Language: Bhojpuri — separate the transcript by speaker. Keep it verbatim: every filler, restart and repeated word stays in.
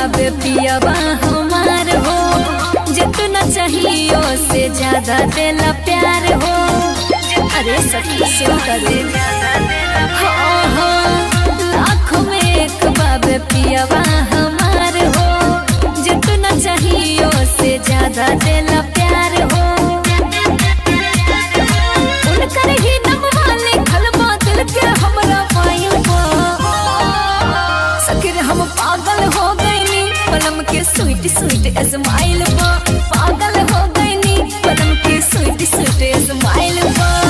Speaker 1: बाबे पियावा हमार हो, जितना चाहिए से ज्यादा देला प्यार हो। अरे सखी सुन करे हाँ हाँ, लाखों में एक बाबे पियावा हमार हो, जितना चाहिए से ज्यादा देला प्यार हो। उनकर ही नम वाले खलबा दिल के हमरा मायूं सखीर हम पागल हो गईनी पलम के स्वीट स्वीट स्माइल पा, पागल हो गईनी पलम के स्वीट स्वीट स्माइल पा।